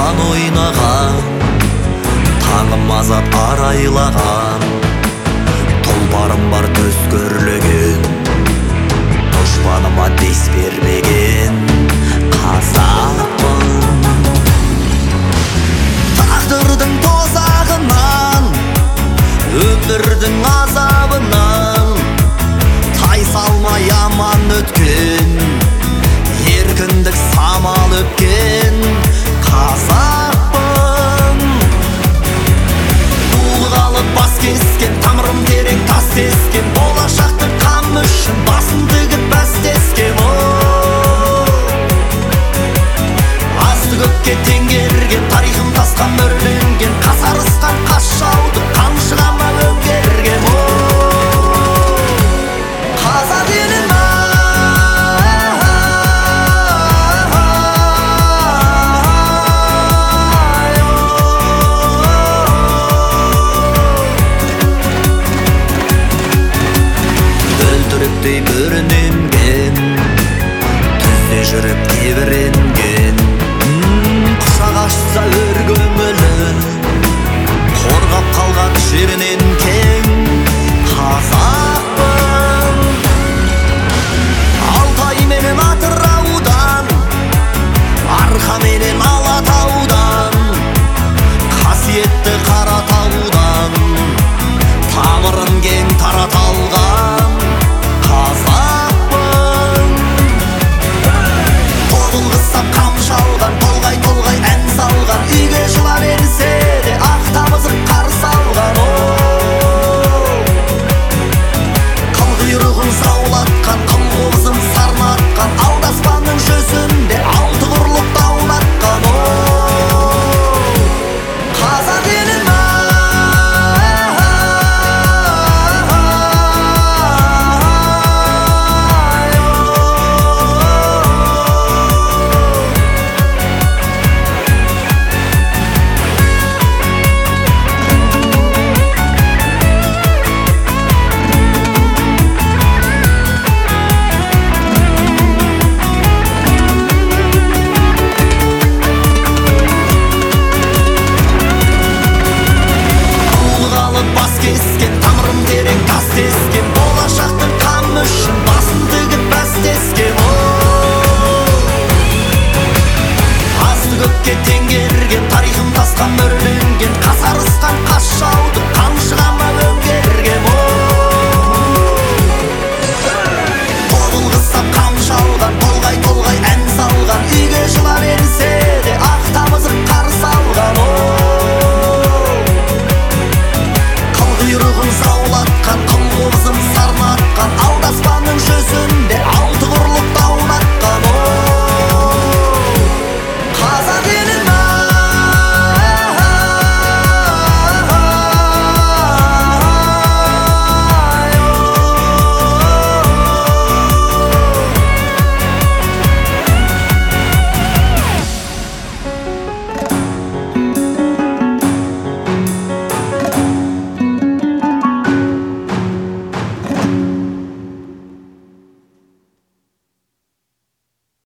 сан ойнаған, таңым азат арайлаған, тұлпарым бар төс көрлеген, дұшпаныма дес бермеген қазақпын. Тағдырдың тозағынан, өмірдің азабынан тайсалмай аман өткен, еркіндік самал өпкен қазақпын. Булғалы бас кескен, тамырым терең тас тескен, болашақты қам үшін басын тігіп бәстескен. Азды көкке теңгерген, тарихым тасқа мөрленген, қасарысқан қас жауды қаншығама өңгерген. Қазақ елім бөлтіріктей бөріненген, түзде жүріп тебіренген, құшақ ашса өр көңілі, қорғап қалған жерінен